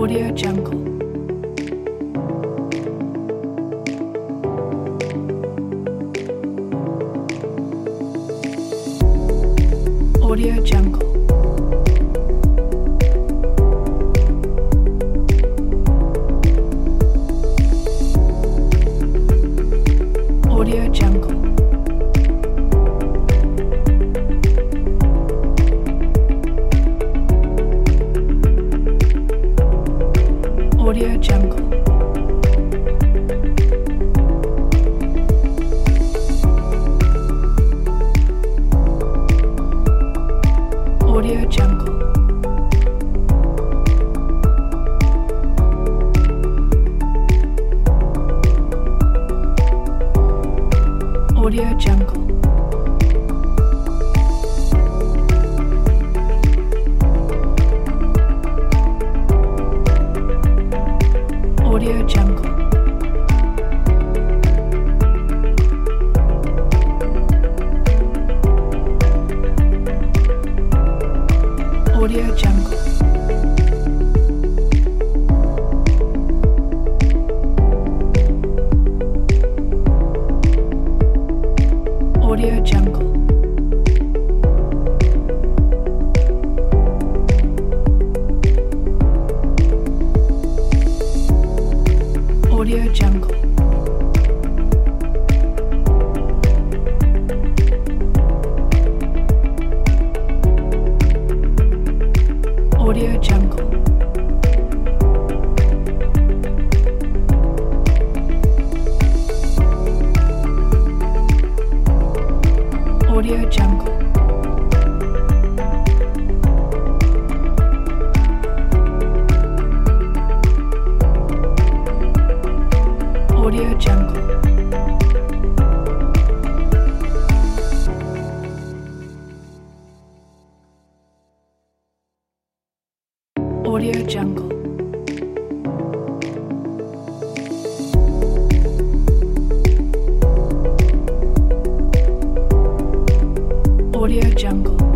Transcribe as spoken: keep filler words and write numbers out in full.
Audio Jungle. Audio Jungle. Audio Jungle. Audio Jungle. Audio Jungle. Audio Jungle. Audio Jungle. Audio Jungle. Audio Jungle. Audio Jungle. Audio Jungle. Audio Jungle. Audio Jungle. Audio Jungle. Audio Jungle.